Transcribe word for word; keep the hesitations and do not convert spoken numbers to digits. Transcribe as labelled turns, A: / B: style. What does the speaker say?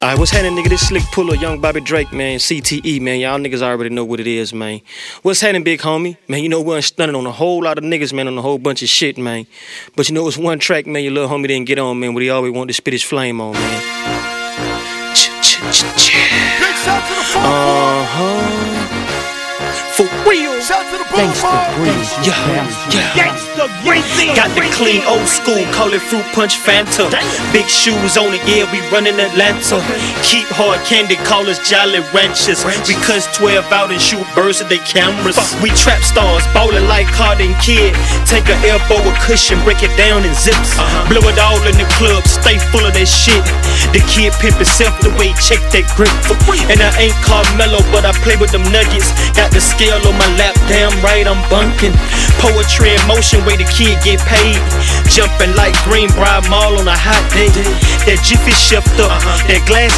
A: Alright, what's happening, nigga? This Slick Puller, Young Bobby Drake, man. C T E, man. Y'all niggas already know what it is, man. What's happening, big homie? Man, you know we're stunning on a whole lot of niggas, man, on a whole bunch of shit, man. But you know it's one track, man, your little homie didn't get on, man, what he always wanted to spit his flame on, man. Uh-huh. For real.
B: Gangsta Breeze,
A: yeah, yeah.
B: Gangsta Breeze.
C: Got the clean old school, call it fruit punch Fanta. Big shoes on it, yeah, we running Atlanta. Keep hard candy, call us Jolly Ranchers. We cuss twelve out and shoot birds at their cameras. We trap stars, ballin' like Carter and Kid. Take a elbow, a cushion, break it down in zips. Blow it all in the club, stay full of that shit. The kid pimp himself the way, check that grip. And I ain't Carmelo, but I play with them nuggets. Got the scale on my lap, damn right I'm bunking. Poetry in motion, way the kid get paid. Jumping like Greenbrier Mall on a hot day. That Jiffy shifter, that glass